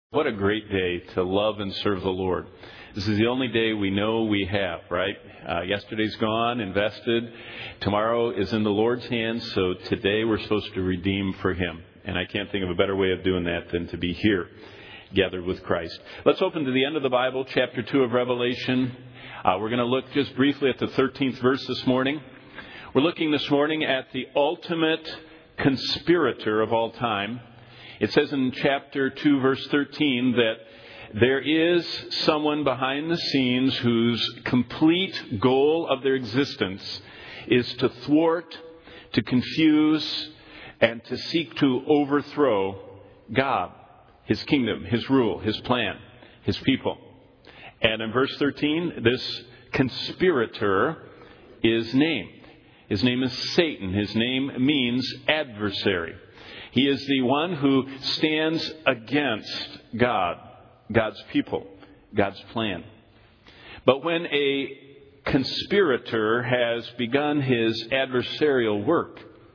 What a great day to love and serve the Lord. This is the only day we know we have, right? Yesterday's gone, invested. Tomorrow is in the Lord's hands, so today we're supposed to redeem for Him. And I can't think of a better way of doing that than to be here, gathered with Christ. Let's open to the end of the Bible, chapter 2 of Revelation. We're going to look just briefly at the 13th verse this morning. We're looking this morning at the ultimate conspirator of all time. It says in chapter 2, verse 13, that there is someone behind the scenes whose complete goal of their existence is to thwart, to confuse, and to seek to overthrow God, His kingdom, His rule, His plan, His people. And in verse 13, this conspirator is named. His name is Satan. His name means adversary. He is the one who stands against God, God's people, God's plan. But when a conspirator has begun his adversarial work,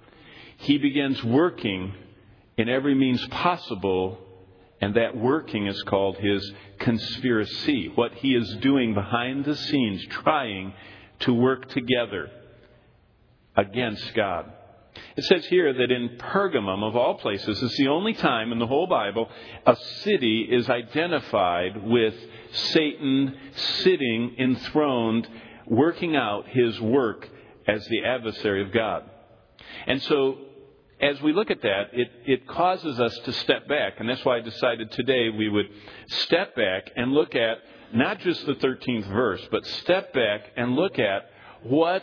he begins working in every means possible, and that working is called his conspiracy. What he is doing behind the scenes, trying to work together against God. It says here that in Pergamum, of all places, it's the only time in the whole Bible a city is identified with Satan sitting enthroned, working out his work as the adversary of God. And so, as we look at that, it causes us to step back. And that's why I decided today we would step back and look at not just the 13th verse, but step back and look at what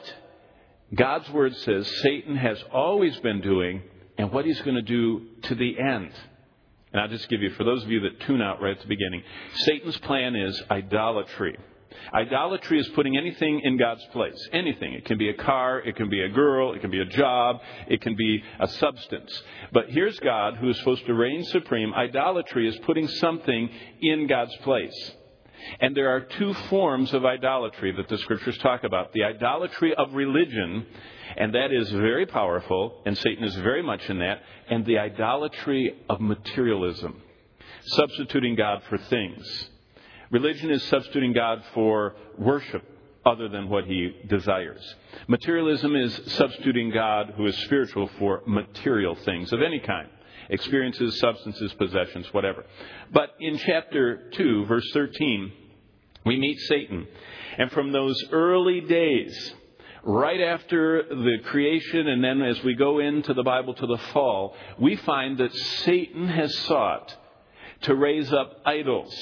God's Word says Satan has always been doing and what he's going to do to the end. And I'll just give you, for those of you that tune out right at the beginning, Satan's plan is idolatry. Idolatry is putting anything in God's place. Anything. It can be a car, it can be a girl, it can be a job, it can be a substance. But here's God who is supposed to reign supreme. Idolatry is putting something in God's place. And there are two forms of idolatry that the Scriptures talk about. The idolatry of religion, and that is very powerful, and Satan is very much in that. And the idolatry of materialism, substituting God for things. Religion is substituting God for worship other than what He desires. Materialism is substituting God, who is spiritual, for material things of any kind. Experiences, substances, possessions, whatever. But in chapter 2, verse 13, we meet Satan. And from those early days, right after the creation, and then as we go into the Bible to the fall, we find that Satan has sought to raise up idols.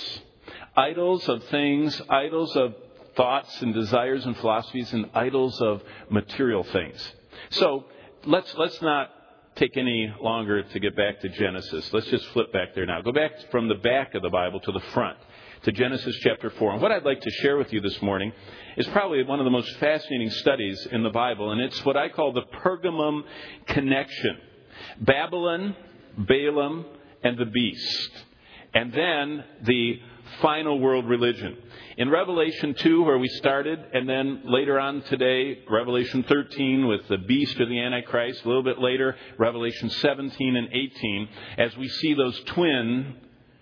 Idols of things, idols of thoughts and desires and philosophies, and idols of material things. So let's not take any longer to get back to Genesis. Let's just flip back there now. Go back from the back of the Bible to the front, to Genesis chapter 4. And what I'd like to share with you this morning is probably one of the most fascinating studies in the Bible, and it's what I call the Pergamum connection. Babylon, Balaam, and the beast. And then the final world religion. In Revelation 2, where we started, and then later on today, Revelation 13 with the beast of the Antichrist. A little bit later, Revelation 17 and 18, as we see those twin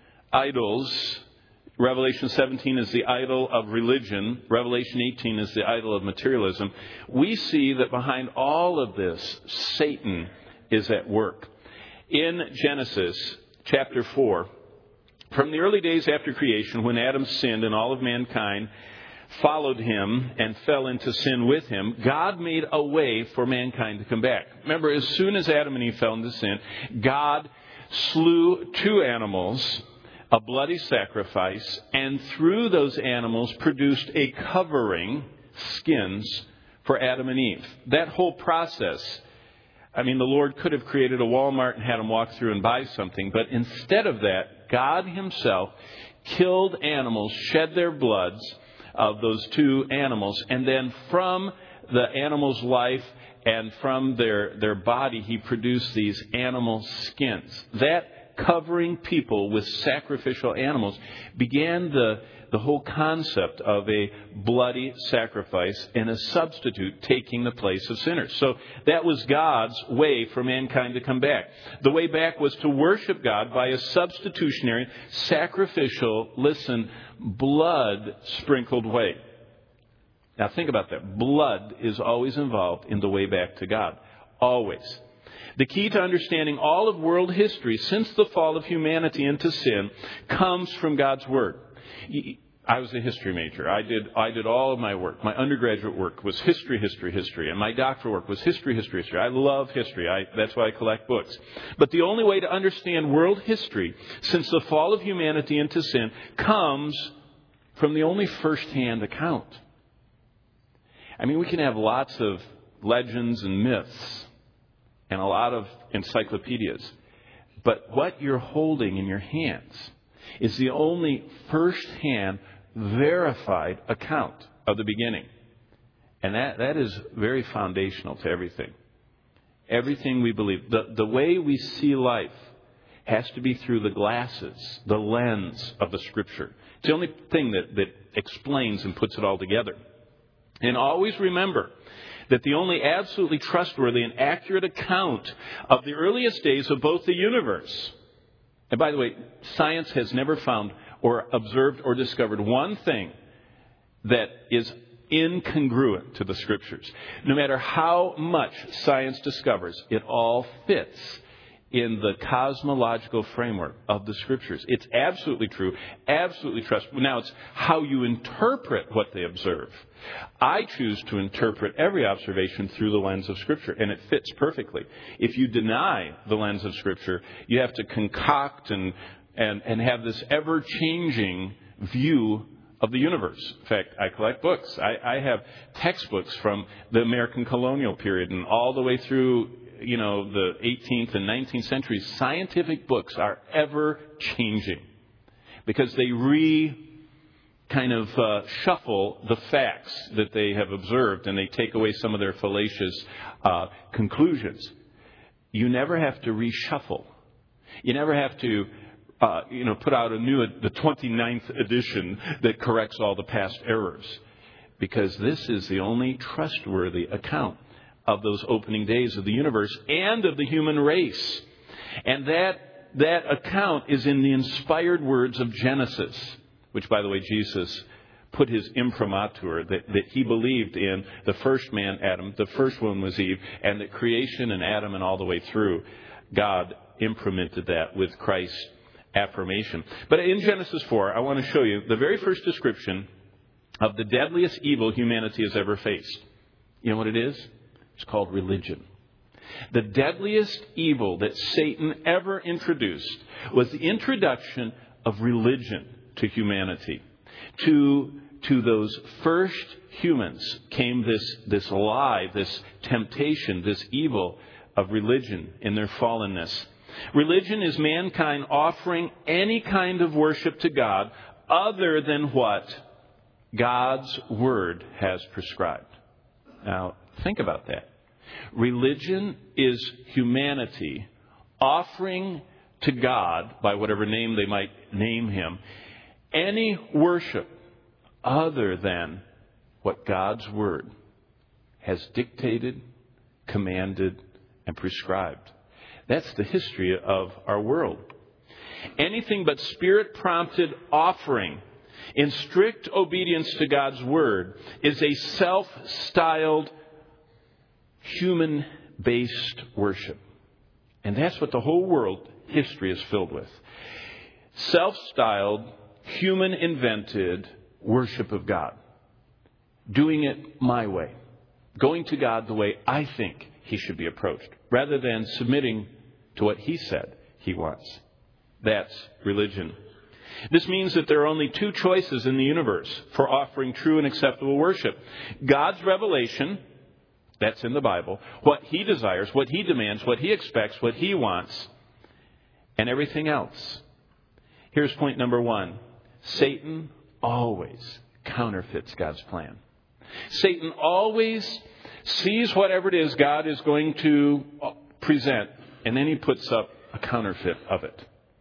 idols. Revelation 17 is the idol of religion. Revelation 18 is the idol of materialism. We see that behind all of this, Satan is at work. In Genesis chapter 4, from the early days after creation, when Adam sinned and all of mankind followed him and fell into sin with him, God made a way for mankind to come back. Remember, as soon as Adam and Eve fell into sin, God slew two animals, a bloody sacrifice, and through those animals produced a covering, skins, for Adam and Eve. That whole process, the Lord could have created a Walmart and had them walk through and buy something, but instead of that, God Himself killed animals, shed their bloods of those two animals, and then from the animal's life and from their body, He produced these animal skins. That covering people with sacrificial animals, began the whole concept of a bloody sacrifice and a substitute taking the place of sinners. So that was God's way for mankind to come back. The way back was to worship God by a substitutionary, sacrificial, blood-sprinkled way. Now think about that. Blood is always involved in the way back to God. Always. The key to understanding all of world history since the fall of humanity into sin comes from God's Word. I was a history major. I did all of my work. My undergraduate work was history. And my doctoral work was history. I love history. That's why I collect books. But the only way to understand world history since the fall of humanity into sin comes from the only first-hand account. I mean, we can have lots of legends and myths and a lot of encyclopedias. But what you're holding in your hands is the only first-hand, verified account of the beginning. And that is very foundational to everything. Everything we believe. The way we see life has to be through the glasses, the lens of the Scripture. It's the only thing that explains and puts it all together. And always remember that the only absolutely trustworthy and accurate account of the earliest days of both the universe, and by the way, science has never found or observed or discovered one thing that is incongruent to the Scriptures. No matter how much science discovers, it all fits in the cosmological framework of the Scriptures. It's absolutely true, absolutely trustworthy. Now, it's how you interpret what they observe. I choose to interpret every observation through the lens of Scripture, and it fits perfectly. If you deny the lens of Scripture, you have to concoct and have this ever-changing view of the universe. In fact, I collect books. I have textbooks from the American colonial period and all the way through the 18th and 19th centuries. Scientific books are ever changing because they shuffle the facts that they have observed, and they take away some of their fallacious conclusions. You never have to reshuffle. You never have to put out the 29th edition that corrects all the past errors, because this is the only trustworthy account of those opening days of the universe and of the human race. And that account is in the inspired words of Genesis, which, by the way, Jesus put his imprimatur, that he believed in the first man, Adam, the first one was Eve, and that creation and Adam and all the way through, God implemented that with Christ's affirmation. But in Genesis 4, I want to show you the very first description of the deadliest evil humanity has ever faced. You know what it is? It's called religion. The deadliest evil that Satan ever introduced was the introduction of religion to humanity. To those first humans came this lie, this temptation, this evil of religion in their fallenness. Religion is mankind offering any kind of worship to God other than what God's Word has prescribed. Now, think about that. Religion is humanity offering to God, by whatever name they might name Him, any worship other than what God's Word has dictated, commanded, and prescribed. That's the history of our world. Anything but Spirit-prompted offering in strict obedience to God's Word is a self-styled, human-based worship. And that's what the whole world history is filled with. Self-styled, human-invented worship of God. Doing it my way. Going to God the way I think He should be approached, rather than submitting to what He said He wants. That's religion. This means that there are only two choices in the universe for offering true and acceptable worship. God's revelation, that's in the Bible, what He desires, what He demands, what He expects, what He wants, and everything else. Here's point number one. Satan always counterfeits God's plan. Satan always sees whatever it is God is going to present, and then he puts up a counterfeit of it.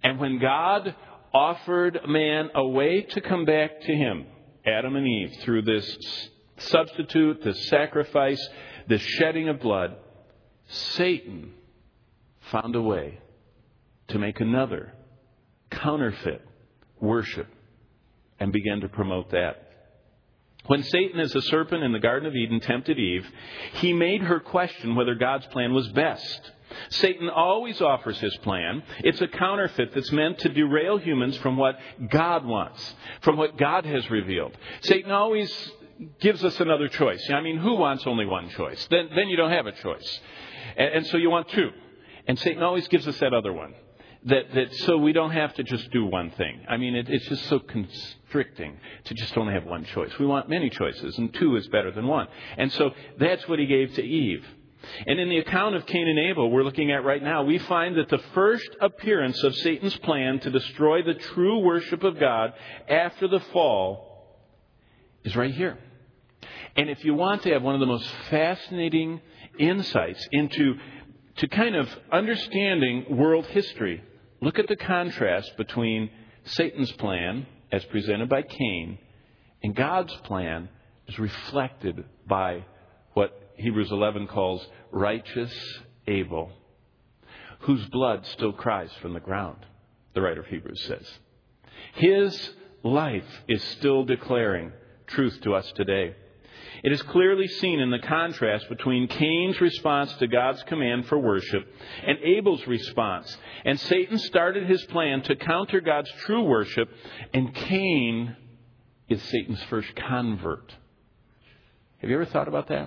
And when God offered man a way to come back to him, Adam and Eve, through this substitute, this sacrifice, this shedding of blood, Satan found a way to make another counterfeit worship and began to promote that. When Satan, as a serpent in the Garden of Eden, tempted Eve, he made her question whether God's plan was best. Satan always offers his plan. It's a counterfeit that's meant to derail humans from what God wants, from what God has revealed. Satan always gives us another choice. I mean, who wants only one choice? Then you don't have a choice. And so you want two. And Satan always gives us that other one. That so we don't have to just do one thing. I mean, it's just so constricting to just only have one choice. We want many choices, and two is better than one. And so that's what he gave to Eve. And in the account of Cain and Abel we're looking at right now, we find that the first appearance of Satan's plan to destroy the true worship of God after the fall is right here. And if you want to have one of the most fascinating insights into kind of understanding world history, look at the contrast between Satan's plan, as presented by Cain, and God's plan, as reflected by what Hebrews 11 calls righteous Abel, whose blood still cries from the ground, the writer of Hebrews says. His life is still declaring truth to us today. It is clearly seen in the contrast between Cain's response to God's command for worship and Abel's response. And Satan started his plan to counter God's true worship, and Cain is Satan's first convert. Have you ever thought about that?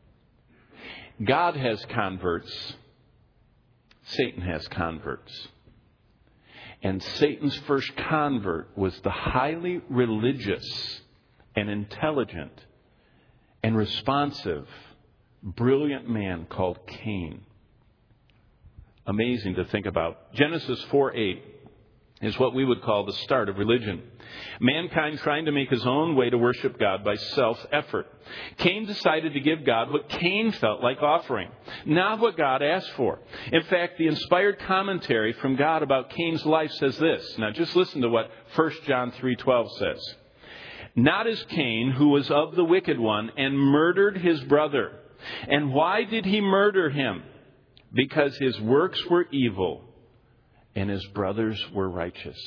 God has converts. Satan has converts. And Satan's first convert was the highly religious and intelligent and responsive, brilliant man called Cain. Amazing to think about. Genesis 4:8 is what we would call the start of religion. Mankind trying to make his own way to worship God by self-effort. Cain decided to give God what Cain felt like offering, not what God asked for. In fact, the inspired commentary from God about Cain's life says this. Now just listen to what 1 John 3:12 says. Not as Cain, who was of the wicked one and murdered his brother. And why did he murder him? Because his works were evil and his brothers were righteous.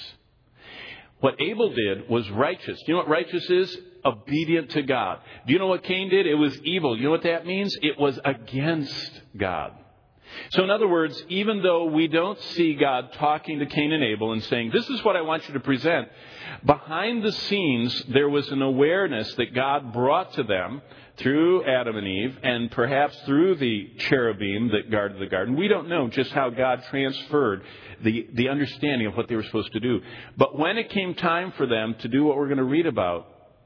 What Abel did was righteous. Do you know what righteous is? Obedient to God. Do you know what Cain did? It was evil. You know what that means? It was against God. So in other words, even though we don't see God talking to Cain and Abel and saying, this is what I want you to present, behind the scenes there was an awareness that God brought to them through Adam and Eve and perhaps through the cherubim that guarded the garden. We don't know just how God transferred the understanding of what they were supposed to do. But when it came time for them to do what we're going to read about,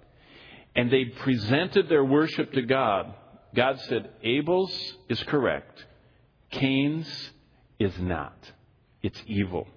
and they presented their worship to God, God said, Abel's is correct. Cain's is not. It's evil.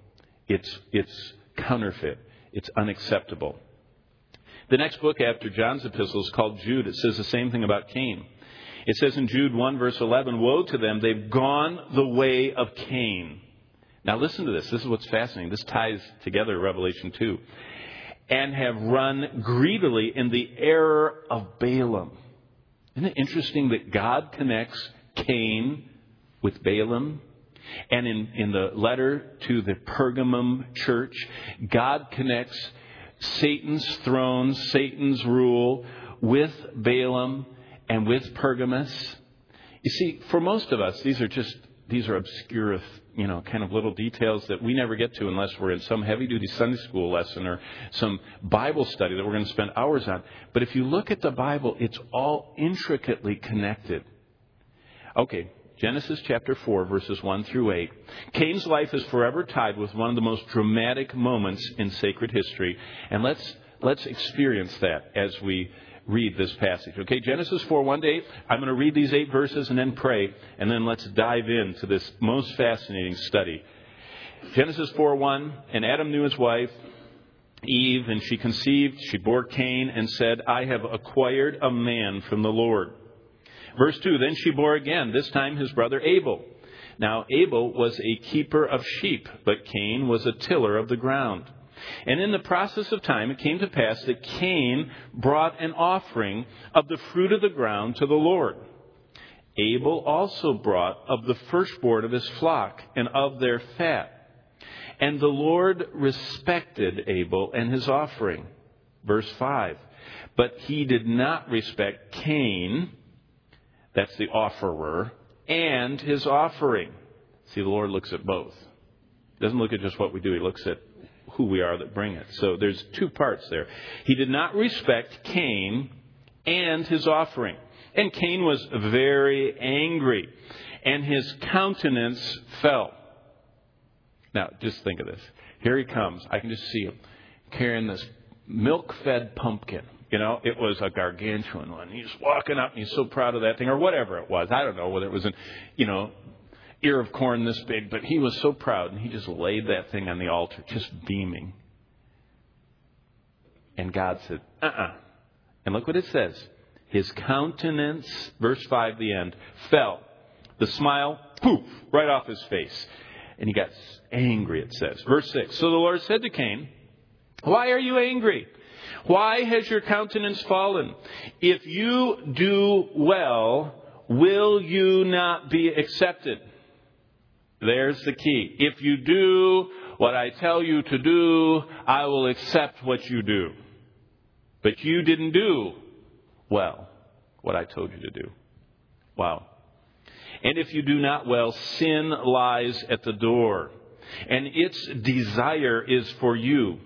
It's counterfeit. It's unacceptable. The next book after John's epistle is called Jude. It says the same thing about Cain. It says in Jude 1 verse 11, woe to them, they've gone the way of Cain. Now listen to this. This is what's fascinating. This ties together Revelation 2. And have run greedily in the error of Balaam. Isn't it interesting that God connects Cain with Balaam? And in the letter to the Pergamum church, God connects Satan's throne, Satan's rule with Balaam and with Pergamus. You see, for most of us, these are obscure, kind of little details that we never get to unless we're in some heavy-duty Sunday school lesson or some Bible study that we're going to spend hours on. But if you look at the Bible, it's all intricately connected. Okay. Genesis chapter 4, verses 1 through 8. Cain's life is forever tied with one of the most dramatic moments in sacred history. And let's experience that as we read this passage. Okay, Genesis 4, 1 to 8. I'm going to read these 8 verses and then pray. And then let's dive into this most fascinating study. Genesis 4, 1. And Adam knew his wife, Eve, and she conceived. She bore Cain and said, I have acquired a man from the Lord. Verse 2, then she bore again, this time his brother Abel. Now Abel was a keeper of sheep, but Cain was a tiller of the ground. And in the process of time, it came to pass that Cain brought an offering of the fruit of the ground to the Lord. Abel also brought of the firstborn of his flock and of their fat. And the Lord respected Abel and his offering. Verse 5. But he did not respect Cain, that's the offerer, and his offering. See, the Lord looks at both. He doesn't look at just what we do. He looks at who we are that bring it. So there's two parts there. He did not respect Cain and his offering. And Cain was very angry, and his countenance fell. Now, just think of this. Here he comes. I can just see him carrying this milk-fed pumpkin. You know, it was a gargantuan one. He's walking up, and he's so proud of that thing, or whatever it was. I don't know whether it was an, ear of corn this big, but he was so proud, and he just laid that thing on the altar, just beaming. And God said, And look what it says. His countenance, verse 5, the end, fell. The smile, poof, right off his face. And he got angry, it says. Verse 6, so the Lord said to Cain, why are you angry? Why has your countenance fallen? If you do well, will you not be accepted? There's the key. If you do what I tell you to do, I will accept what you do. But you didn't do well what I told you to do. Wow. And if you do not well, sin lies at the door, and its desire is for you,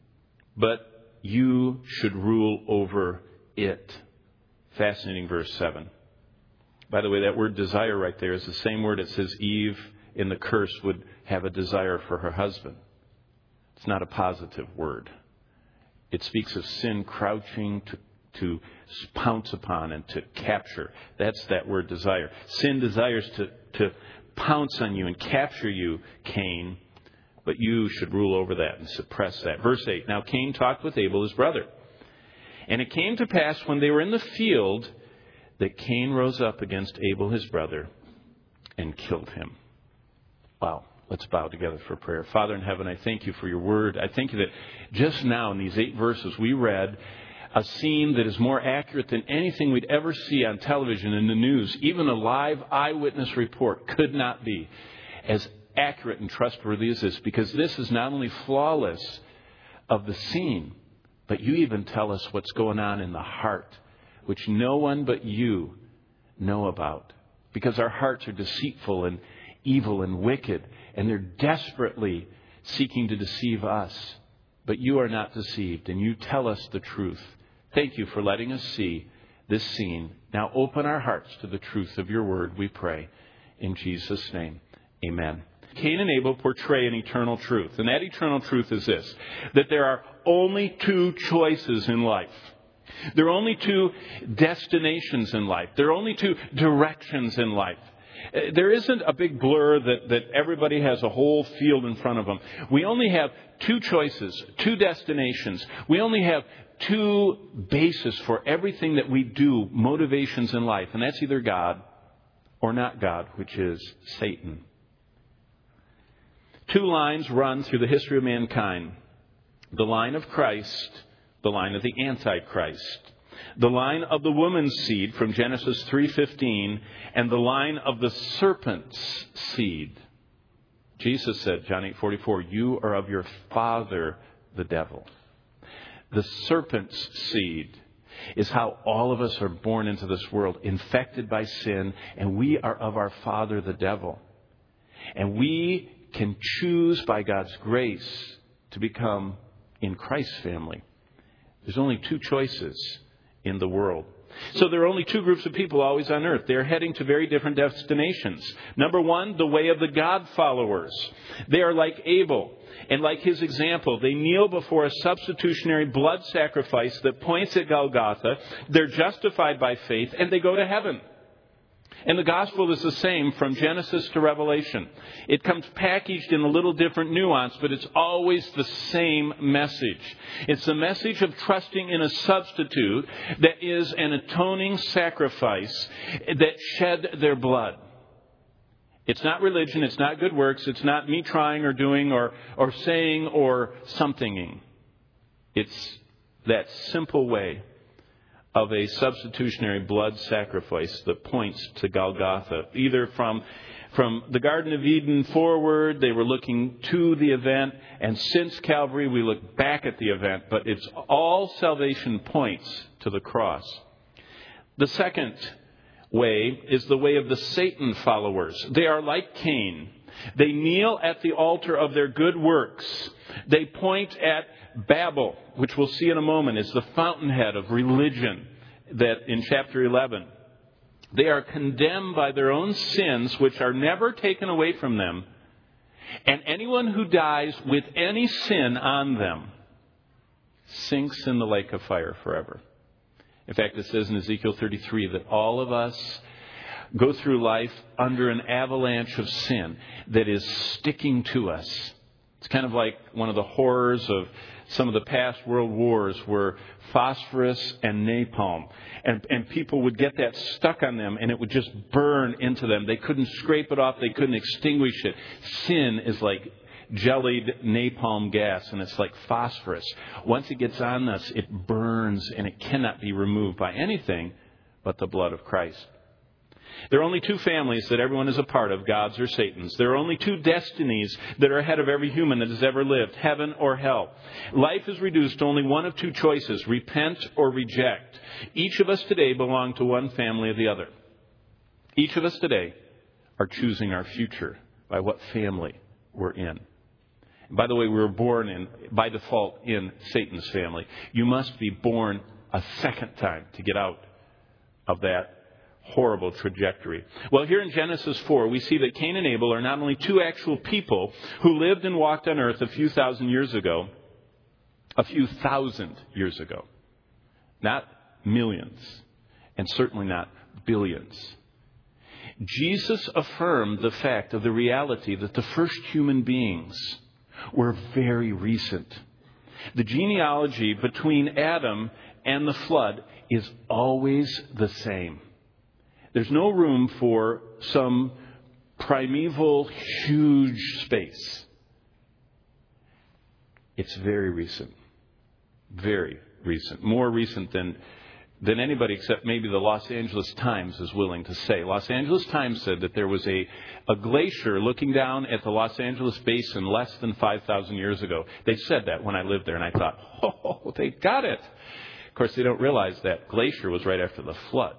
but you should rule over it. Fascinating verse 7. By the way, that word desire right there is the same word that says Eve in the curse would have a desire for her husband. It's not a positive word. It speaks of sin crouching to pounce upon and to capture. That's that word desire. Sin desires to pounce on you and capture you, Cain, but you should rule over that and suppress that. Verse 8, now Cain talked with Abel, his brother. And it came to pass when they were in the field that Cain rose up against Abel, his brother, and killed him. Wow. Let's bow together for prayer. Father in heaven, I thank you for your word. I thank you that just now in these 8 verses we read a scene that is more accurate than anything we'd ever see on television, in the news. Even a live eyewitness report could not be as accurate and trustworthy as this, because this is not only flawless of the scene, but you even tell us what's going on in the heart, which no one but you know about, because our hearts are deceitful and evil and wicked, and they're desperately seeking to deceive us. But you are not deceived, and you tell us the truth. Thank you for letting us see this scene. Now open our hearts to the truth of your word, we pray. In Jesus' name, amen. Cain and Abel portray an eternal truth, and that eternal truth is this, that there are only 2 choices in life. There are only 2 destinations in life. There are only 2 directions in life. There isn't a big blur that everybody has a whole field in front of them. We only have 2 choices, 2 destinations. We only have 2 bases for everything that we do, motivations in life. And that's either God or not God, which is Satan. 2 lines run through the history of mankind. The line of Christ, the line of the Antichrist. The line of the woman's seed from Genesis 3:15, and the line of the serpent's seed. Jesus said, John 8:44, you are of your father, the devil. The serpent's seed is how all of us are born into this world, infected by sin, and we are of our father, the devil. And we can choose by God's grace to become in Christ's family. There's only 2 choices in the world. So there are only 2 groups of people always on earth. They're heading to very different destinations. Number 1, the way of the God followers. They are like Abel, and like his example, they kneel before a substitutionary blood sacrifice that points at Golgotha. They're justified by faith, and they go to heaven. And the gospel is the same from Genesis to Revelation. It comes packaged in a little different nuance, but it's always the same message. It's the message of trusting in a substitute that is an atoning sacrifice that shed their blood. It's not religion. It's not good works. It's not me trying or doing or saying or somethinging. It's that simple way of a substitutionary blood sacrifice that points to Golgotha. Either from the Garden of Eden forward, they were looking to the event, and since Calvary, we look back at the event. But it's all salvation points to the cross. The second way is the way of the Satan followers. They are like Cain. They kneel at the altar of their good works. They point at Babel, which we'll see in a moment, is the fountainhead of religion that in chapter 11. They are condemned by their own sins, which are never taken away from them. And anyone who dies with any sin on them sinks in the lake of fire forever. In fact, it says in Ezekiel 33 that all of us go through life under an avalanche of sin that is sticking to us. It's kind of like one of the horrors of some of the past world wars were phosphorus and napalm. And people would get that stuck on them and it would just burn into them. They couldn't scrape it off. They couldn't extinguish it. Sin is like jellied napalm gas, and it's like phosphorus. Once it gets on us, it burns, and it cannot be removed by anything but the blood of Christ. There are only two families that everyone is a part of, God's or Satan's. There are only two destinies that are ahead of every human that has ever lived, heaven or hell. Life is reduced to only one of two choices, repent or reject. Each of us today belong to one family or the other. Each of us today are choosing our future by what family we're in. By the way, we were born by default in Satan's family. You must be born a second time to get out of that horrible trajectory. Well, here in Genesis 4, we see that Cain and Abel are not only two actual people who lived and walked on earth a few thousand years ago, not millions, and certainly not billions. Jesus affirmed the fact of the reality that the first human beings were very recent. The genealogy between Adam and the flood is always the same. There's no room for some primeval, huge space. It's very recent. Very recent. More recent than anybody except maybe the Los Angeles Times is willing to say. Los Angeles Times said that there was a glacier looking down at the Los Angeles basin less than 5,000 years ago. They said that when I lived there, and I thought, oh, they got it. Of course, they don't realize that glacier was right after the flood.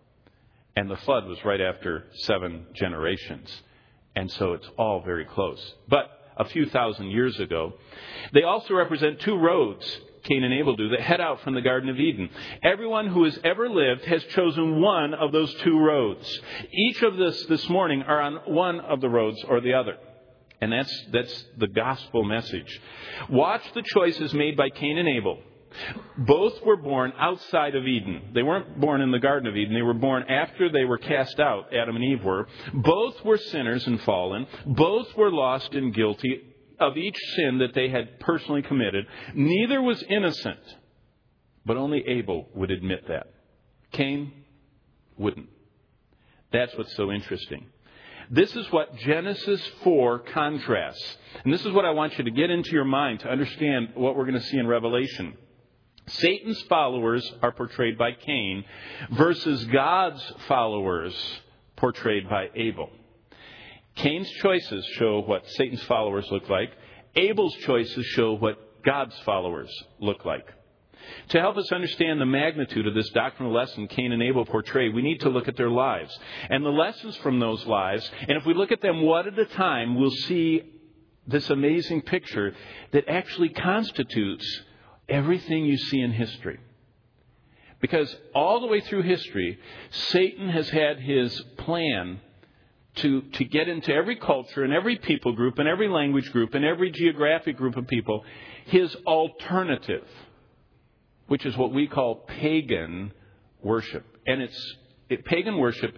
And the flood was right after 7 generations. And so it's all very close. But a few thousand years ago, they also represent two roads, Cain and Abel do, that head out from the Garden of Eden. Everyone who has ever lived has chosen one of those two roads. Each of us this morning are on one of the roads or the other. And that's the gospel message. Watch the choices made by Cain and Abel. Both were born outside of Eden. They weren't born in the Garden of Eden. They were born after they were cast out, Adam and Eve were. Both were sinners and fallen. Both were lost and guilty of each sin that they had personally committed. Neither was innocent, but only Abel would admit that. Cain wouldn't. That's what's so interesting. This is what Genesis 4 contrasts. And this is what I want you to get into your mind to understand what we're going to see in Revelation. Satan's followers are portrayed by Cain versus God's followers portrayed by Abel. Cain's choices show what Satan's followers look like. Abel's choices show what God's followers look like. To help us understand the magnitude of this doctrinal lesson Cain and Abel portray, we need to look at their lives and the lessons from those lives. And if we look at them one at a time, we'll see this amazing picture that actually constitutes everything you see in history. Because all the way through history, Satan has had his plan to get into every culture and every people group and every language group and every geographic group of people, his alternative, which is what we call pagan worship. And pagan worship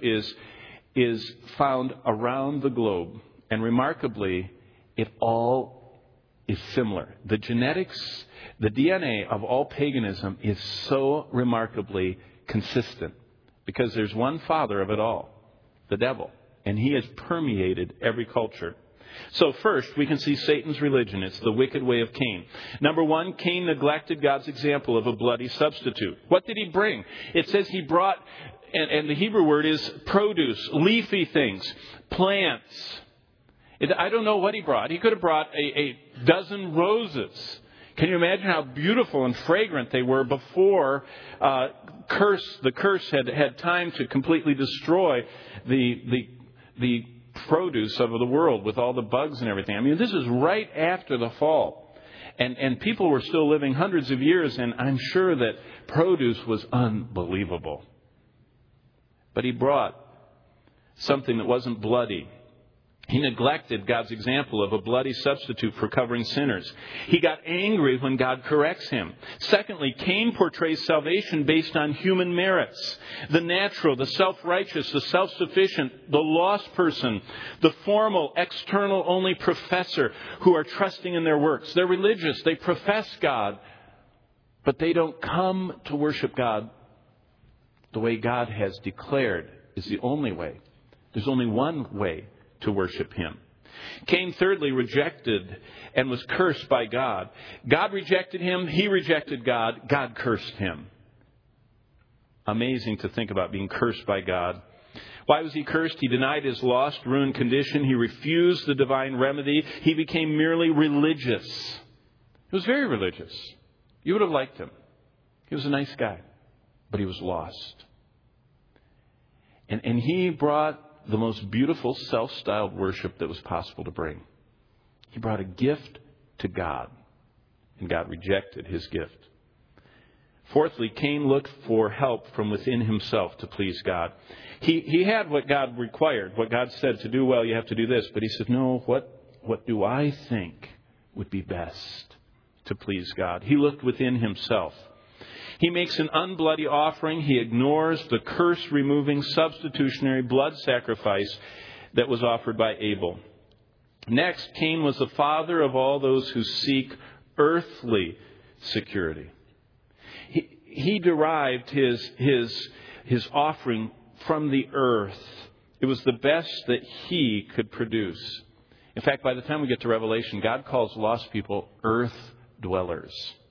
is found around the globe. And remarkably, it all is similar. The genetics, the DNA of all paganism is so remarkably consistent because there's one father of it all, the devil. and he has permeated every culture. So first, we can see Satan's religion. It's the wicked way of Cain. Number one, Cain neglected God's example of a bloody substitute. What did he bring? It says he brought, and the Hebrew word is produce, leafy things, plants. I don't know what he brought. He could have brought a dozen roses. Can you imagine how beautiful and fragrant they were before the curse had time to completely destroy the produce of the world with all the bugs and everything? I mean, this is right after the fall. And people were still living hundreds of years, and I'm sure that produce was unbelievable. But he brought something that wasn't bloody. He neglected God's example of a bloody substitute for covering sinners. He got angry when God corrects him. Secondly, Cain portrays salvation based on human merits. The natural, the self-righteous, the self-sufficient, the lost person, the formal, external-only professor who are trusting in their works. They're religious. They profess God, but they don't come to worship God the way God has declared is the only way. There's only one way to worship him. Cain, thirdly, rejected and was cursed by God. God rejected him. He rejected God. God cursed him. Amazing to think about being cursed by God. Why was he cursed? He denied his lost, ruined condition. He refused the divine remedy. He became merely religious. He was very religious. You would have liked him. He was a nice guy, but he was lost. And he brought the most beautiful self-styled worship that was possible to bring. He brought a gift to God, and God rejected his gift. Fourthly, Cain looked for help from within himself to please God. He had what God required, what God said to do. Well, you have to do this. But he said, no, what do I think would be best to please God? He looked within himself. He makes an unbloody offering. He ignores the curse-removing substitutionary blood sacrifice that was offered by Abel. Next, Cain was the father of all those who seek earthly security. He derived his offering from the earth. It was the best that he could produce. In fact, by the time we get to Revelation, God calls lost people earth dwellers.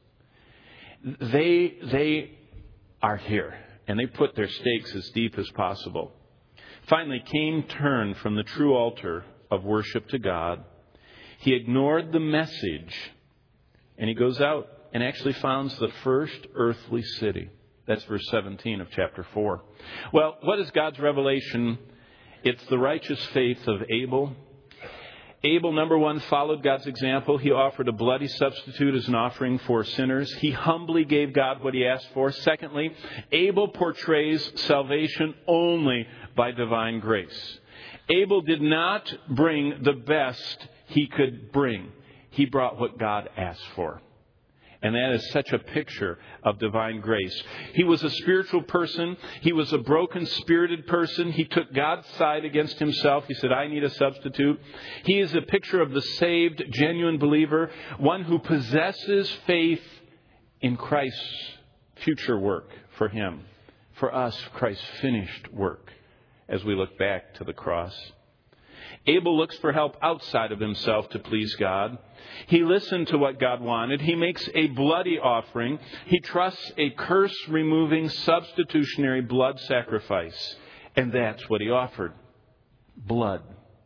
They are here, and they put their stakes as deep as possible. Finally, Cain turned from the true altar of worship to God. He ignored the message, and he goes out and actually founds the first earthly city. That's verse 17 of chapter 4. Well, what is God's revelation? It's the righteous faith of Abel. Abel, number one, followed God's example. He offered a bloody substitute as an offering for sinners. He humbly gave God what he asked for. Secondly, Abel portrays salvation only by divine grace. Abel did not bring the best he could bring. He brought what God asked for. And that is such a picture of divine grace. He was a spiritual person. He was a broken, spirited person. He took God's side against himself. He said, I need a substitute. He is a picture of the saved, genuine believer, one who possesses faith in Christ's future work for him. For us, Christ's finished work as we look back to the cross. Abel looks for help outside of himself to please God. He listened to what God wanted. He makes a bloody offering. He trusts a curse-removing substitutionary blood sacrifice. And that's what he offered. Blood.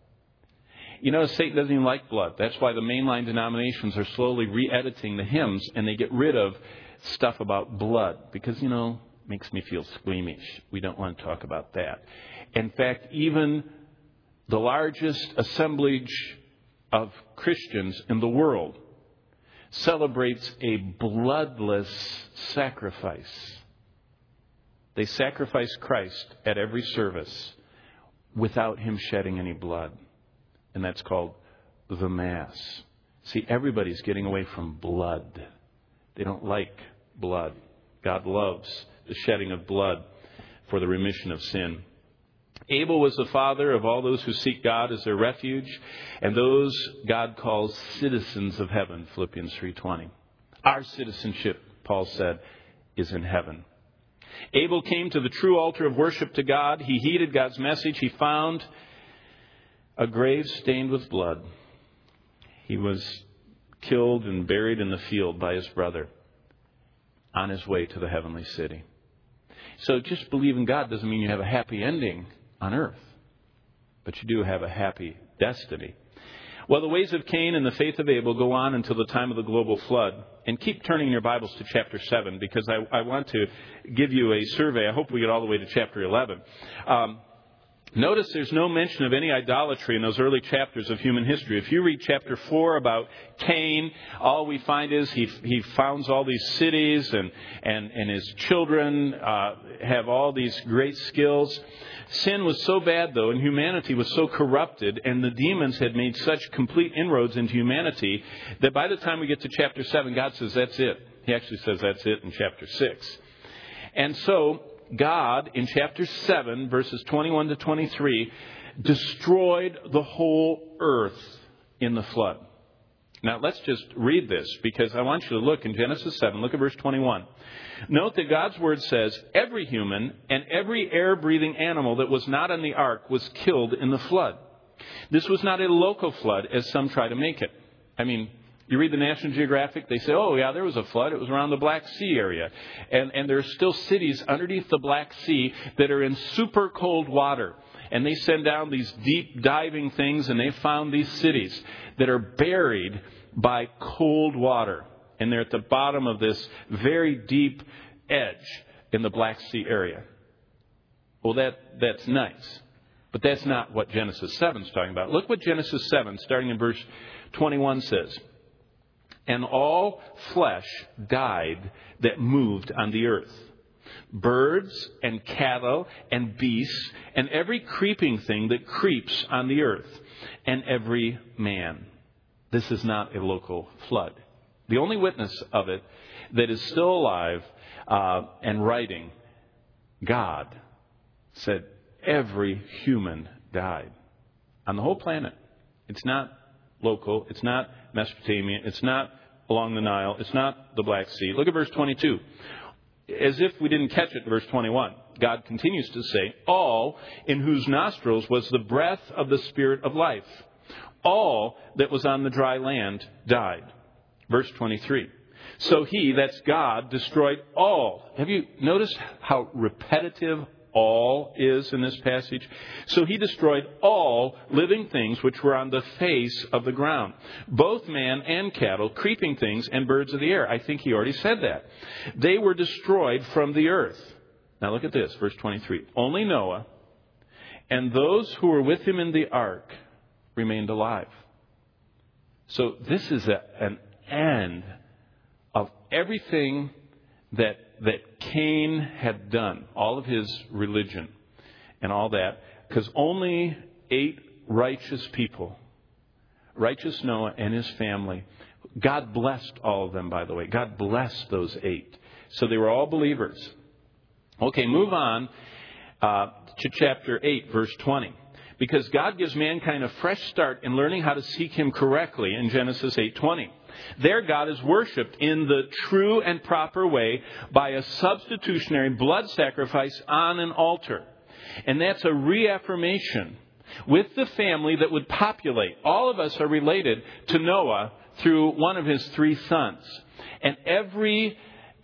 You know, Satan doesn't even like blood. That's why the mainline denominations are slowly re-editing the hymns, and they get rid of stuff about blood. Because, you know, it makes me feel squeamish. We don't want to talk about that. In fact, even the largest assemblage of Christians in the world celebrates a bloodless sacrifice. They sacrifice Christ at every service without him shedding any blood. And that's called the Mass. See, everybody's getting away from blood. They don't like blood. God loves the shedding of blood for the remission of sin. Abel was the father of all those who seek God as their refuge, and those God calls citizens of heaven, Philippians 3:20. Our citizenship, Paul said, is in heaven. Abel came to the true altar of worship to God. He heeded God's message. He found a grave stained with blood. He was killed and buried in the field by his brother on his way to the heavenly city. So just believe in God doesn't mean you have a happy ending on earth, but you do have a happy destiny. Well, the ways of Cain and the faith of Abel go on until the time of the global flood. And keep turning your Bibles to chapter 7, because I want to give you a survey. I hope we get all the way to chapter 11. Notice there's no mention of any idolatry in those early chapters of human history. If you read chapter 4 about Cain, all we find is he founds all these cities and his children have all these great skills. Sin was so bad, though, and humanity was so corrupted, and the demons had made such complete inroads into humanity, that by the time we get to chapter 7, God says, that's it. He actually says that's it in chapter 6. And so God, in chapter 7, verses 21 to 23, destroyed the whole earth in the flood. Now, let's just read this, because I want you to look in Genesis 7. Look at verse 21. Note that God's word says, every human and every air-breathing animal that was not on the ark was killed in the flood. This was not a local flood, as some try to make it. I mean, you read the National Geographic, they say, oh, yeah, there was a flood. It was around the Black Sea area. And there are still cities underneath the Black Sea that are in super cold water. And they send down these deep diving things, and they found these cities that are buried by cold water. And they're at the bottom of this very deep edge in the Black Sea area. Well, that's nice. But that's not what Genesis 7 is talking about. Look what Genesis 7, starting in verse 21, says. And all flesh died that moved on the earth. Birds and cattle and beasts and every creeping thing that creeps on the earth. And every man. This is not a local flood. The only witness of it that is still alive and writing, God, said every human died on the whole planet. It's not local. It's not Mesopotamia. It's not along the Nile. It's not the Black Sea. Look at verse 22. As if we didn't catch it in verse 21, God continues to say, all in whose nostrils was the breath of the Spirit of life. All that was on the dry land died. Verse 23. So he, that's God, destroyed all. Have you noticed how repetitive all is in this passage? So he destroyed all living things which were on the face of the ground, both man and cattle, creeping things, and birds of the air. I think he already said that. They were destroyed from the earth. Now look at this, verse 23. Only Noah and those who were with him in the ark remained alive. So this is an end of everything that Cain had done, all of his religion and all that, because only 8 righteous people, righteous Noah and his family, God blessed all of them, by the way. God blessed those 8. So they were all believers. Okay, move on to chapter 8, verse 20. Because God gives mankind a fresh start in learning how to seek Him correctly in Genesis 8:20. There God is worshipped in the true and proper way by a substitutionary blood sacrifice on an altar. And that's a reaffirmation with the family that would populate. All of us are related to Noah through one of his 3 sons. And every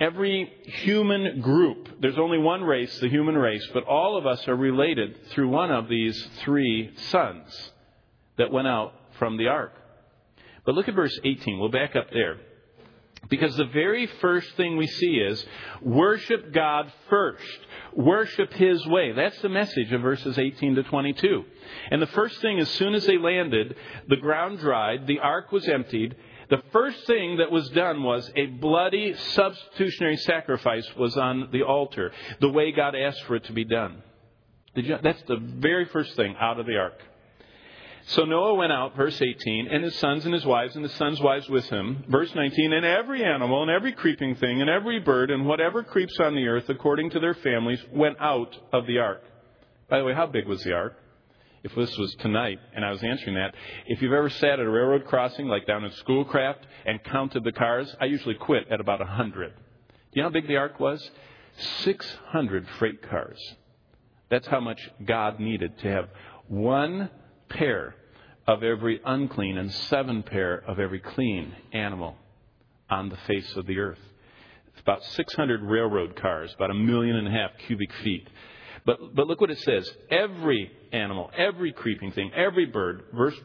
human group, there's only one race, the human race, but all of us are related through one of these 3 sons that went out from the ark. But look at verse 18. We'll back up there. Because the very first thing we see is worship God first. Worship His way. That's the message of verses 18 to 22. And the first thing, as soon as they landed, the ground dried, the ark was emptied. The first thing that was done was a bloody substitutionary sacrifice was on the altar, the way God asked for it to be done. That's the very first thing out of the ark. So Noah went out, verse 18, and his sons and his wives and his sons' wives with him. Verse 19, and every animal and every creeping thing and every bird and whatever creeps on the earth according to their families went out of the ark. By the way, how big was the ark? If this was tonight and I was answering that, if you've ever sat at a railroad crossing like down at Schoolcraft and counted the cars, I usually quit at about 100. Do you know how big the ark was? 600 freight cars. That's how much God needed to have one pair of every unclean and 7 pair of every clean animal on the face of the earth. It's about 600 railroad cars, about 1.5 million cubic feet. But look what it says. Every animal, every creeping thing, every bird, verse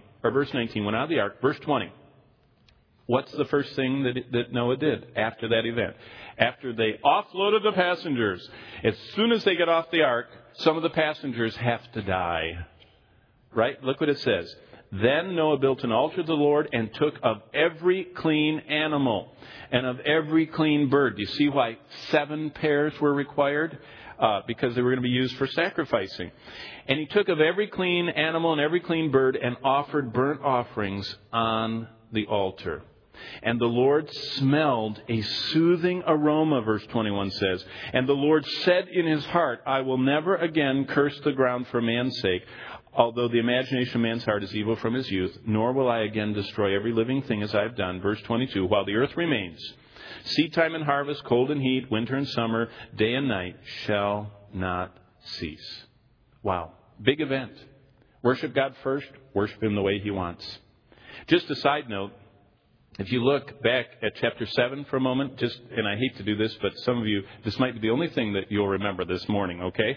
19, went out of the ark. Verse 20. What's the first thing that Noah did after that event? After they offloaded the passengers, as soon as they get off the ark, some of the passengers have to die. Right? Look what it says. Then Noah built an altar to the Lord and took of every clean animal and of every clean bird. Do you see why 7 pairs were required? Because they were going to be used for sacrificing. And he took of every clean animal and every clean bird and offered burnt offerings on the altar. And the Lord smelled a soothing aroma, verse 21 says. And the Lord said in his heart, I will never again curse the ground for man's sake, although the imagination of man's heart is evil from his youth, nor will I again destroy every living thing as I have done. Verse 22, while the earth remains, seed time and harvest, cold and heat, winter and summer, day and night shall not cease. Wow. Big event. Worship God first, worship him the way he wants. Just a side note, if you look back at chapter 7 for a moment, and I hate to do this, but some of you, this might be the only thing that you'll remember this morning, okay?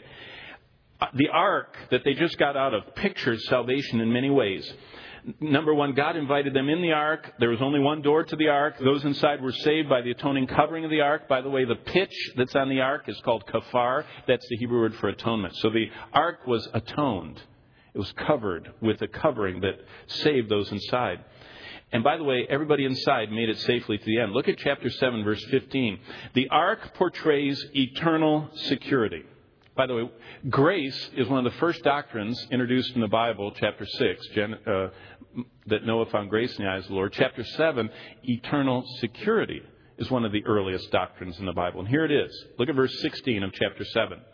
The ark that they just got out of pictures salvation in many ways. Number one, God invited them in the ark. There was only one door to the ark. Those inside were saved by the atoning covering of the ark. By the way, the pitch that's on the ark is called kafar. That's the Hebrew word for atonement. So the ark was atoned. It was covered with a covering that saved those inside. And by the way, everybody inside made it safely to the end. Look at chapter 7, verse 15. The ark portrays eternal security. By the way, grace is one of the first doctrines introduced in the Bible, chapter 6, that Noah found grace in the eyes of the Lord. Chapter 7, eternal security is one of the earliest doctrines in the Bible. And here it is. Look at verse 16 of chapter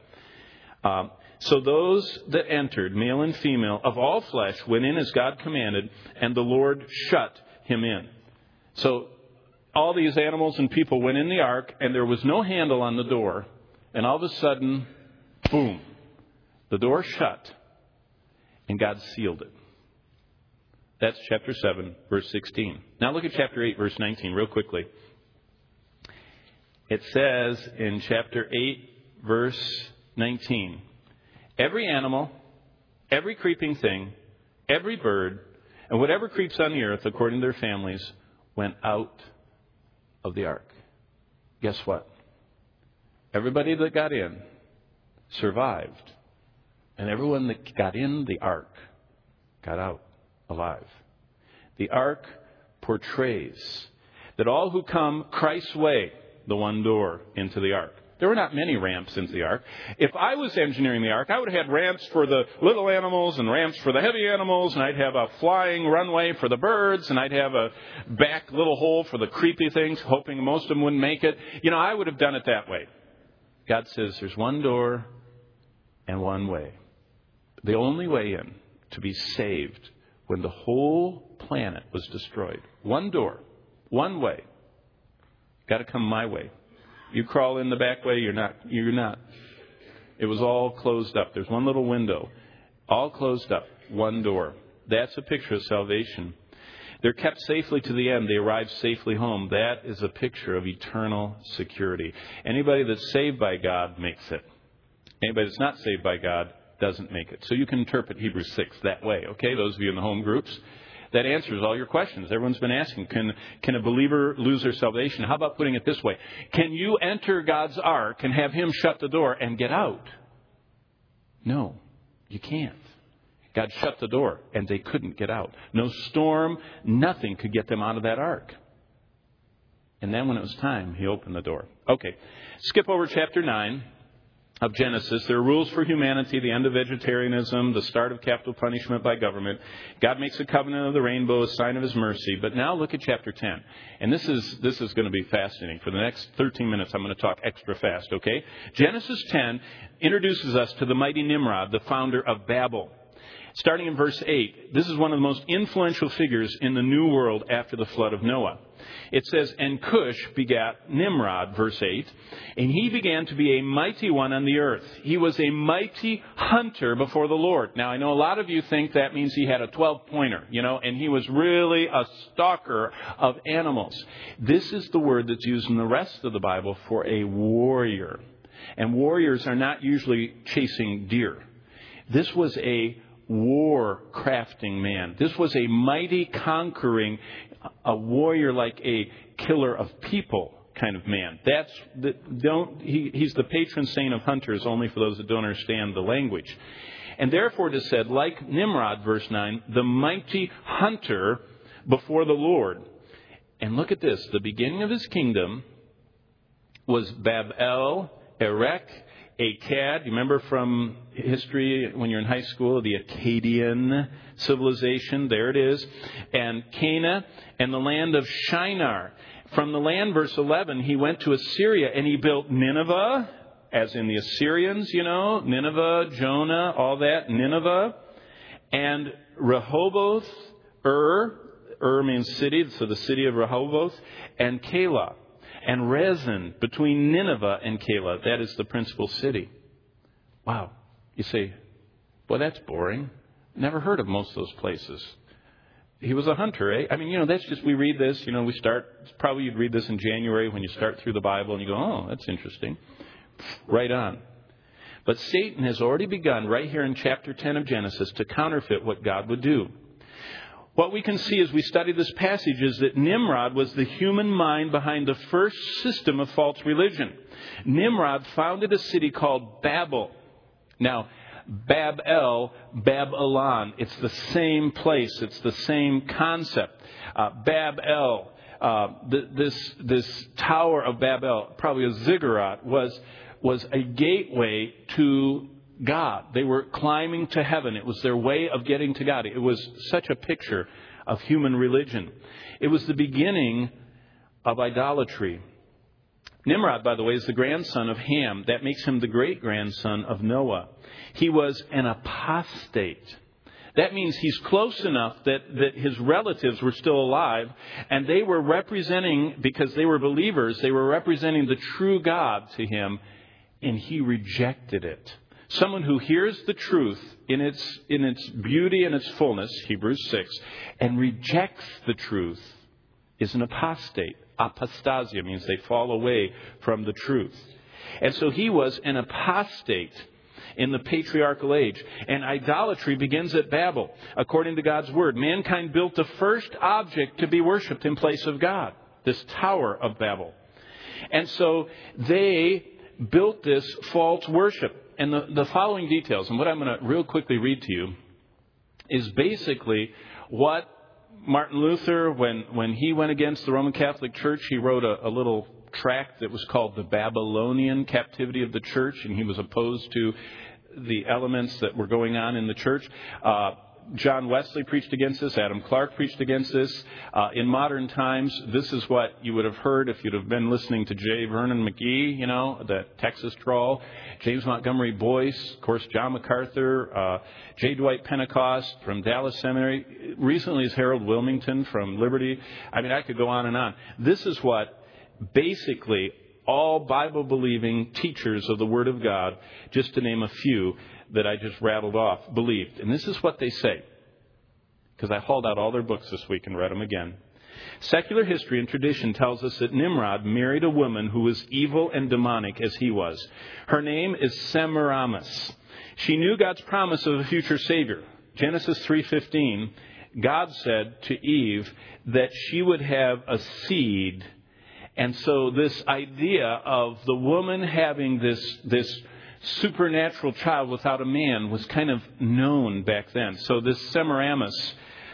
7. So those that entered, male and female, of all flesh, went in as God commanded, and the Lord shut him in. So all these animals and people went in the ark, and there was no handle on the door. And all of a sudden, boom, the door shut, and God sealed it. That's chapter 7, verse 16. Now look at chapter 8, verse 19, real quickly. It says in chapter 8, verse 19, every animal, every creeping thing, every bird, and whatever creeps on the earth, according to their families, went out of the ark. Guess what? Everybody that got in survived. And everyone that got in the ark got out alive. The ark portrays that all who come Christ's way, the one door into the ark. There were not many ramps into the ark. If I was engineering the ark, I would have had ramps for the little animals and ramps for the heavy animals, and I'd have a flying runway for the birds, and I'd have a back little hole for the creepy things, hoping most of them wouldn't make it. I would have done it that way. God says there's one door and one way. The only way in to be saved when the whole planet was destroyed. One door, one way. Got to come my way. You crawl in the back way, you're not. It was all closed up. There's one little window. All closed up. One door. That's a picture of salvation. They're kept safely to the end. They arrive safely home. That is a picture of eternal security. Anybody that's saved by God makes it. Anybody that's not saved by God doesn't make it. So you can interpret Hebrews 6 that way. Okay, those of you in the home groups. That answers all your questions. Everyone's been asking, can a believer lose their salvation? How about putting it this way? Can you enter God's ark and have him shut the door and get out? No, you can't. God shut the door and they couldn't get out. No storm, nothing could get them out of that ark. And then when it was time, he opened the door. Okay, skip over chapter 9. Of Genesis. There are rules for humanity, the end of vegetarianism, the start of capital punishment by government. God makes a covenant of the rainbow, a sign of his mercy. But now look at chapter 10. And this is going to be fascinating. For the next 13 minutes, I'm going to talk extra fast, okay? Genesis 10 introduces us to the mighty Nimrod, the founder of Babel. Starting in verse 8, this is one of the most influential figures in the new world after the flood of Noah. It says, and Cush begat Nimrod, verse 8, and he began to be a mighty one on the earth. He was a mighty hunter before the Lord. Now, I know a lot of you think that means he had a 12-pointer, and he was really a stalker of animals. This is the word that's used in the rest of the Bible for a warrior. And warriors are not usually chasing deer. This was a war-crafting man. This was a mighty, conquering, a warrior, like a killer of people kind of man. He's the patron saint of hunters, only for those that don't understand the language. And therefore it is said, like Nimrod, verse 9, the mighty hunter before the Lord. And look at this. The beginning of his kingdom was Babel, Erech, Akkad. You remember from history when you're in high school, the Akkadian civilization. There it is. And Cana and the land of Shinar. From the land, verse 11, he went to Assyria and he built Nineveh, as in the Assyrians, Nineveh, Jonah, all that, Nineveh. And Rehoboth, Ur means city, so the city of Rehoboth, and Calah. And Rezin, between Nineveh and Calah, that is the principal city. Wow. You say, well, that's boring. Never heard of most of those places. He was a hunter, eh? I mean, that's just, we read this, we start, probably you'd read this in January when you start through the Bible and you go, oh, that's interesting. Right on. But Satan has already begun right here in chapter 10 of Genesis to counterfeit what God would do. What we can see as we study this passage is that Nimrod was the human mind behind the first system of false religion. Nimrod founded a city called Babel. Now, Babel, Babylon, it's the same place. It's the same concept. Babel, this Tower of Babel, probably a ziggurat, was a gateway to God. They were climbing to heaven. It was their way of getting to God. It was such a picture of human religion. It was the beginning of idolatry. Nimrod, by the way, is the grandson of Ham. That makes him the great-grandson of Noah. He was an apostate. That means he's close enough that his relatives were still alive, and they were representing, because they were believers, they were representing the true God to him, and he rejected it. Someone who hears the truth in its beauty and its fullness, Hebrews 6, and rejects the truth is an apostate. Apostasia means they fall away from the truth. And so he was an apostate in the patriarchal age. And idolatry begins at Babel. According to God's word, mankind built the first object to be worshipped in place of God, this Tower of Babel. And so they built this false worship. And the following details, and what I'm going to real quickly read to you, is basically what Martin Luther, when he went against the Roman Catholic Church, he wrote a little tract that was called The Babylonian Captivity of the Church, and he was opposed to the elements that were going on in the church. John Wesley preached against this. Adam Clark preached against this. In modern times, this is what you would have heard if you'd have been listening to J. Vernon McGee, the Texas Trawl, James Montgomery Boyce, of course, John MacArthur, J. Dwight Pentecost from Dallas Seminary. Recently is Harold Wilmington from Liberty. I mean, I could go on and on. This is what basically all Bible-believing teachers of the Word of God, just to name a few that I just rattled off, believed. And this is what they say, because I hauled out all their books this week and read them again. Secular history and tradition tells us that Nimrod married a woman who was evil and demonic as he was. Her name is Semiramis. She knew God's promise of a future Savior. Genesis 3:15, God said to Eve that she would have a seed. And so this idea of the woman having this supernatural child without a man was kind of known back then. So this Semiramis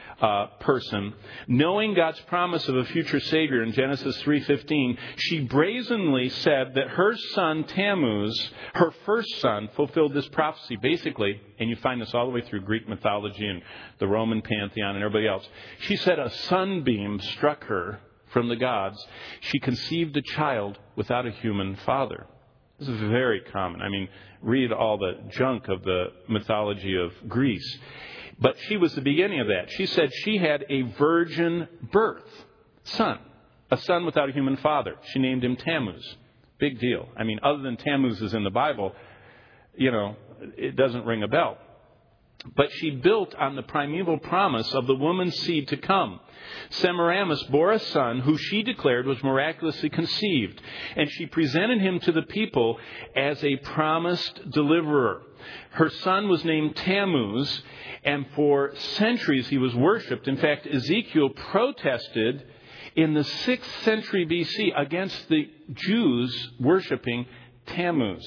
person, knowing God's promise of a future Savior in Genesis 3:15, she brazenly said that her son Tammuz, her first son, fulfilled this prophecy. Basically, and you find this all the way through Greek mythology and the Roman pantheon and everybody else, she said a sunbeam struck her from the gods. She conceived a child without a human father. This is very common. I mean, read all the junk of the mythology of Greece. But she was the beginning of that. She said she had a virgin birth, son, a son without a human father. She named him Tammuz. Big deal. I mean, other than Tammuz is in the Bible, it doesn't ring a bell. But she built on the primeval promise of the woman's seed to come. Semiramis bore a son who she declared was miraculously conceived, and she presented him to the people as a promised deliverer. Her son was named Tammuz, and for centuries he was worshipped. In fact, Ezekiel protested in the 6th century BC against the Jews worshiping Tammuz.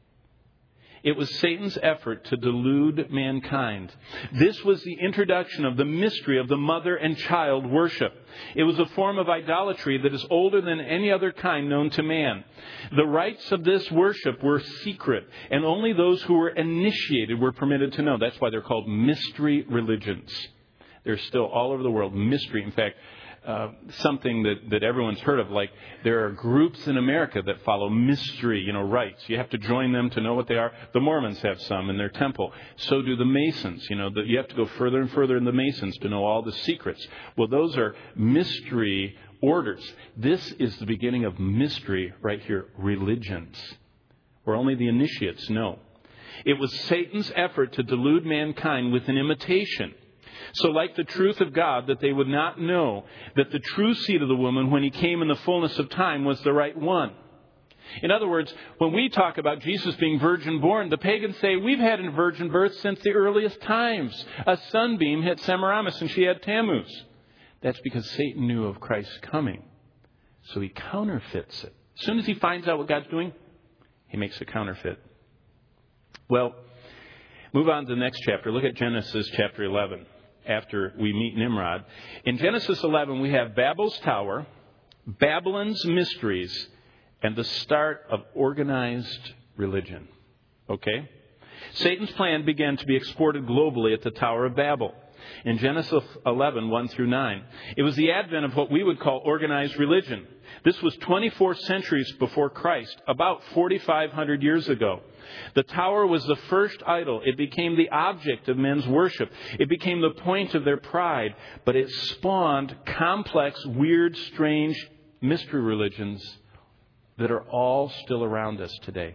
It was Satan's effort to delude mankind. This was the introduction of the mystery of the mother and child worship. It was a form of idolatry that is older than any other kind known to man. The rites of this worship were secret, and only those who were initiated were permitted to know. That's why they're called mystery religions. They're still all over the world, mystery. In fact, something that everyone's heard of, like there are groups in America that follow mystery, rites. You have to join them to know what they are. The Mormons have some in their temple. So do the Masons. You have to go further and further in the Masons to know all the secrets. Well, those are mystery orders. This is the beginning of mystery right here, religions, where only the initiates know. It was Satan's effort to delude mankind with an imitation. So like the truth of God, that they would not know that the true seed of the woman, when he came in the fullness of time, was the right one. In other words, when we talk about Jesus being virgin born, the pagans say, we've had a virgin birth since the earliest times. A sunbeam hit Semiramis and she had Tammuz. That's because Satan knew of Christ's coming. So he counterfeits it. As soon as he finds out what God's doing, he makes a counterfeit. Well, move on to the next chapter. Look at Genesis chapter 11. After we meet Nimrod. In Genesis 11, we have Babel's Tower, Babylon's mysteries, and the start of organized religion. Okay? Satan's plan began to be exported globally at the Tower of Babel. In Genesis 11, 1 through 9. It was the advent of what we would call organized religion. This was 24 centuries before Christ, about 4,500 years ago. The tower was the first idol. It became the object of men's worship. It became the point of their pride. But it spawned complex, weird, strange mystery religions that are all still around us today.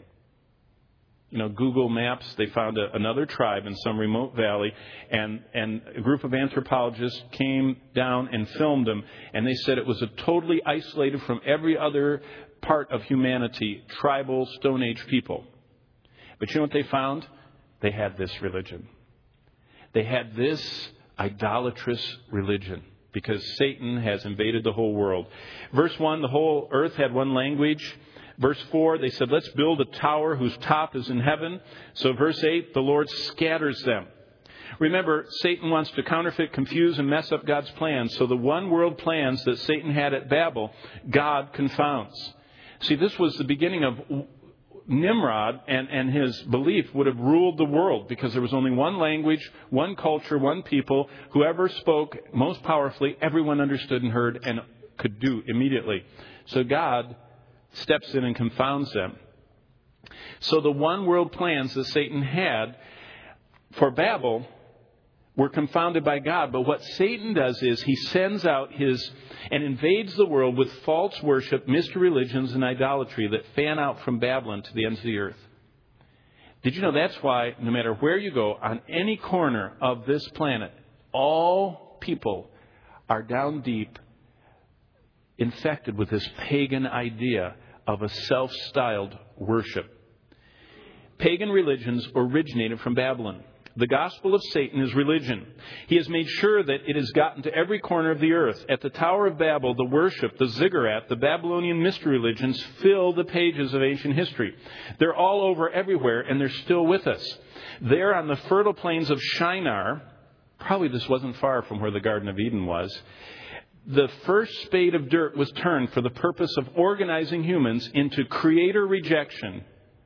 Google Maps, they found another tribe in some remote valley, and a group of anthropologists came down and filmed them, and they said it was a totally isolated from every other part of humanity, tribal, Stone Age people. But you know what they found? They had this religion. They had this idolatrous religion because Satan has invaded the whole world. Verse 1, the whole earth had one language. Verse 4, they said, let's build a tower whose top is in heaven. So verse 8, the Lord scatters them. Remember, Satan wants to counterfeit, confuse, and mess up God's plans. So the one world plans that Satan had at Babel, God confounds. See, this was the beginning of Nimrod, and his belief would have ruled the world because there was only one language, one culture, one people. Whoever spoke most powerfully, everyone understood and heard and could do immediately. So God steps in and confounds them. So the one world plans that Satan had for Babel were confounded by God. But what Satan does is he sends out and invades the world with false worship, mystery religions, and idolatry that fan out from Babylon to the ends of the earth. Did you know that's why no matter where you go, on any corner of this planet, all people are down deep infected with this pagan idea of a self-styled worship. Pagan religions originated from Babylon. The gospel of Satan is religion. He has made sure that it has gotten to every corner of the earth. At the Tower of Babel, the worship, the ziggurat, the Babylonian mystery religions fill the pages of ancient history. They're all over everywhere, and they're still with us. There on the fertile plains of Shinar, probably this wasn't far from where the Garden of Eden was, the first spade of dirt was turned for the purpose of organizing humans into creator rejection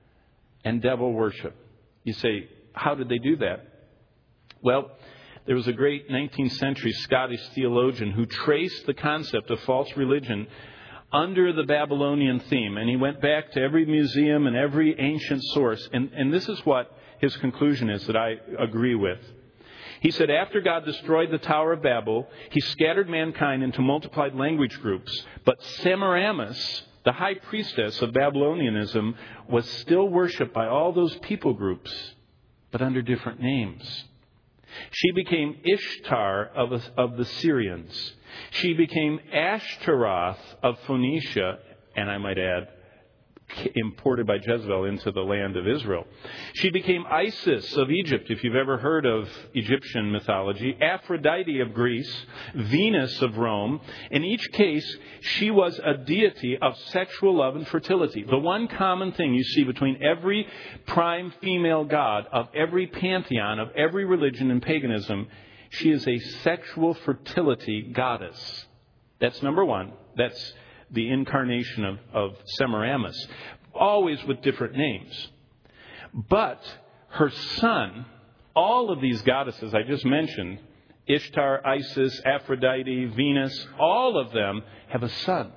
and devil worship. You say, how did they do that? Well, there was a great 19th century Scottish theologian who traced the concept of false religion under the Babylonian theme. And he went back to every museum and every ancient source. And this is what his conclusion is that I agree with. He said, after God destroyed the Tower of Babel, he scattered mankind into multiplied language groups. But Semiramis, the high priestess of Babylonianism, was still worshipped by all those people groups, but under different names. She became Ishtar of the Syrians. She became Ashtaroth of Phoenicia, and I might add, imported by Jezebel into the land of Israel. She became Isis of Egypt, if you've ever heard of Egyptian mythology, Aphrodite of Greece, Venus of Rome. In each case, she was a deity of sexual love and fertility. The one common thing you see between every prime female god of every pantheon, of every religion and paganism, she is a sexual fertility goddess. That's number one. That's the incarnation of Semiramis, always with different names. But her son, all of these goddesses I just mentioned, Ishtar, Isis, Aphrodite, Venus, all of them have a son.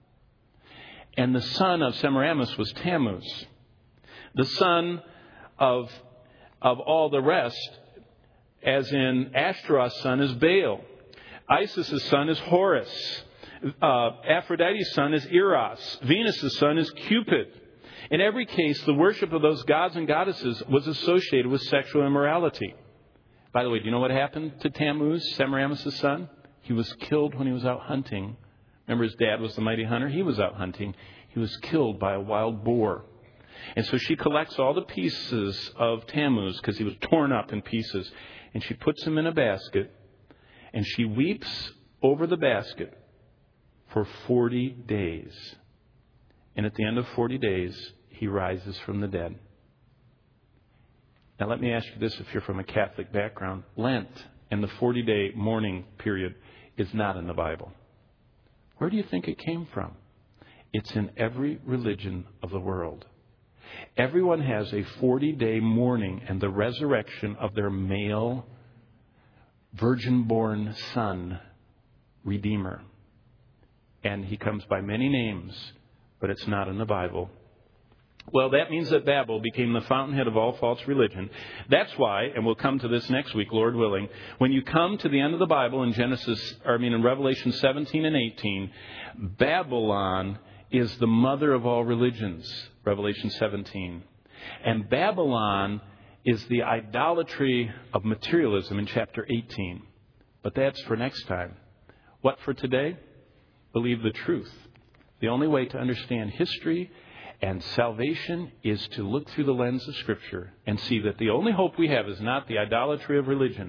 And the son of Semiramis was Tammuz. The son of all the rest, as in Ashtaroth's son, is Baal. Isis' son is Horus. Aphrodite's son is Eros. Venus' son is Cupid. In every case, the worship of those gods and goddesses was associated with sexual immorality. By the way, do you know what happened to Tammuz, Semiramis' son? He was killed when he was out hunting. Remember, his dad was the mighty hunter? He was out hunting. He was killed by a wild boar. And so she collects all the pieces of Tammuz, because he was torn up in pieces, and she puts him in a basket, and she weeps over the basket for 40 days. And at the end of 40 days, he rises from the dead. Now let me ask you this, if you're from a Catholic background. Lent and the 40-day mourning period is not in the Bible. Where do you think it came from? It's in every religion of the world. Everyone has a 40-day mourning and the resurrection of their male, virgin-born son, Redeemer. And he comes by many names, but it's not in the Bible. Well, that means that Babel became the fountainhead of all false religion. That's why, and we'll come to this next week, Lord willing, when you come to the end of the Bible in Revelation 17 and 18, Babylon is the mother of all religions, Revelation 17. And Babylon is the idolatry of materialism in chapter 18. But that's for next time. What for today? Believe the truth. The only way to understand history and salvation is to look through the lens of Scripture and see that the only hope we have is not the idolatry of religion,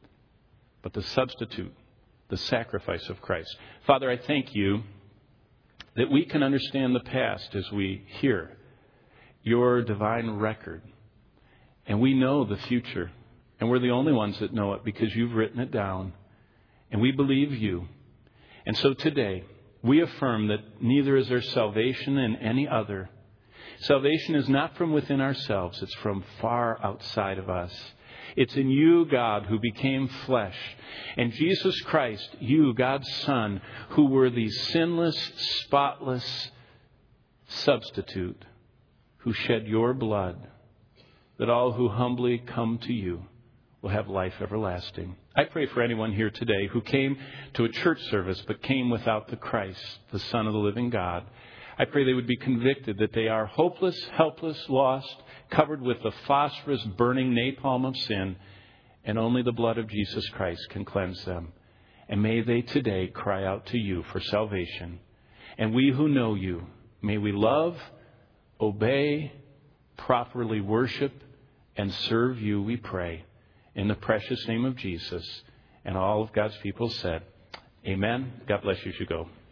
but the substitute, the sacrifice of Christ. Father, I thank you that we can understand the past as we hear your divine record. And we know the future. And we're the only ones that know it because you've written it down. And we believe you. And so today, we affirm that neither is there salvation in any other. Salvation is not from within ourselves. It's from far outside of us. It's in you, God, who became flesh. And Jesus Christ, you, God's Son, who were the sinless, spotless substitute, who shed your blood, that all who humbly come to you will have life everlasting. I pray for anyone here today who came to a church service but came without the Christ, the Son of the living God. I pray they would be convicted that they are hopeless, helpless, lost, covered with the phosphorus burning napalm of sin, and only the blood of Jesus Christ can cleanse them. And may they today cry out to you for salvation. And we who know you, may we love, obey, properly worship, and serve you, we pray. In the precious name of Jesus. And all of God's people said, amen. God bless you as you go.